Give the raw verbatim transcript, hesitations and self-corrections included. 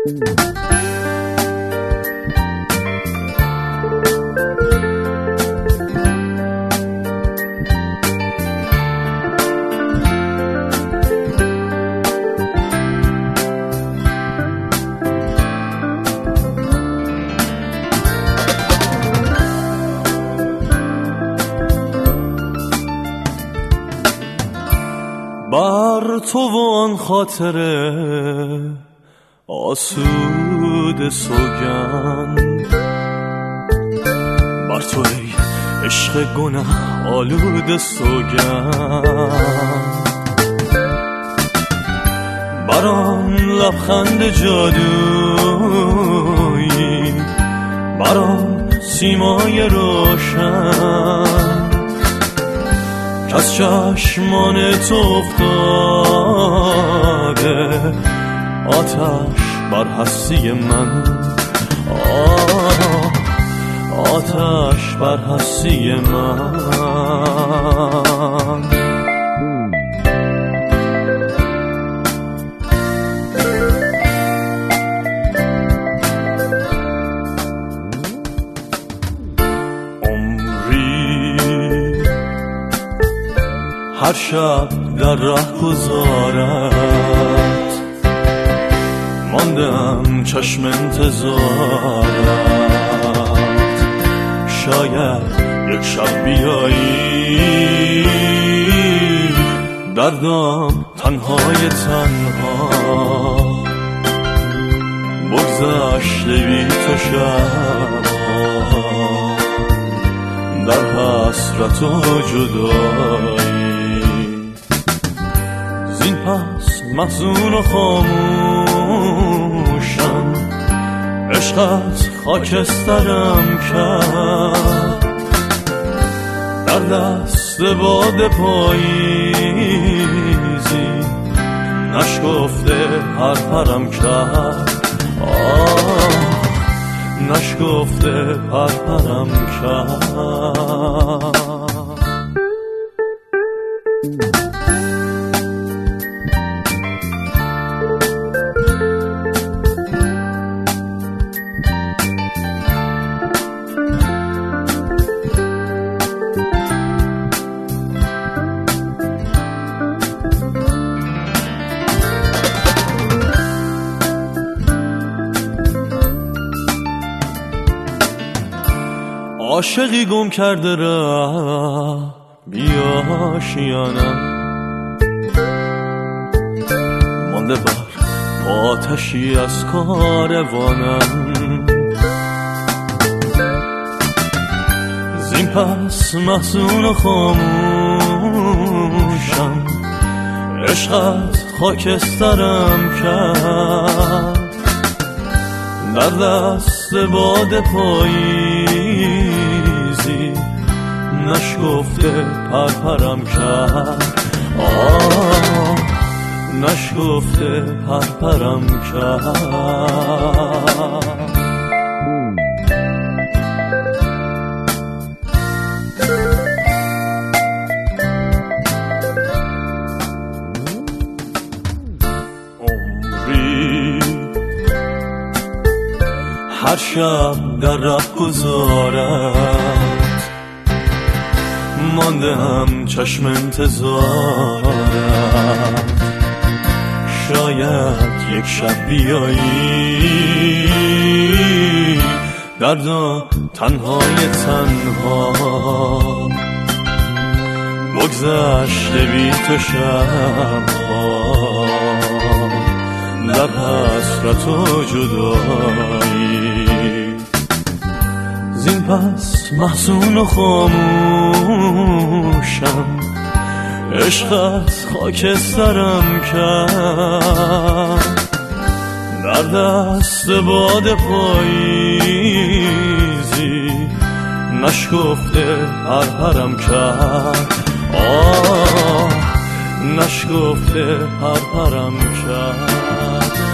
بر تو و آن خاطره آسوده سوگند، بر تو ای عشق گناه آلوده سوگند، بر آن لبخند جادویی، بر آن سیمای روشن که از چشمان تو افتاده آتش بر هستی من، آه آتش بر هستی من. هر شب در ره گذارت ماندم چشم انتظارت، شاید یک شب بیایی دردم تنهای تنها بگذشته بی تو شبها در حسرت و جدایی، زین پس محزون و خاموشم عشقت خاکسترم کرد، در دست باد پاییزی نشکفته پرپرم کرد، آه نشکفته پرپرم کرد. عاشقی گم کرده راه بیا آشیانم، مانده بر آتشی از کاروانم، زین پس محزون و خاموشم عشقت خاکسترم کرد، در دست باد پاییزی نشکفته پرپرم کرد، آه نشکفته پرپرم کرد. هر شب در ره گذارت مانده هم چشم انتظارت، شاید یک شب بیایی دردا تنهای تنها بگذشته بی تو شبها در حسرت و جدایی، زین پس محزون و خاموشم عشقت خاکسترم کرد، در دست باد پاییزی نشکفته پرپرم کرد، آه نشکفته پرپرم کرد.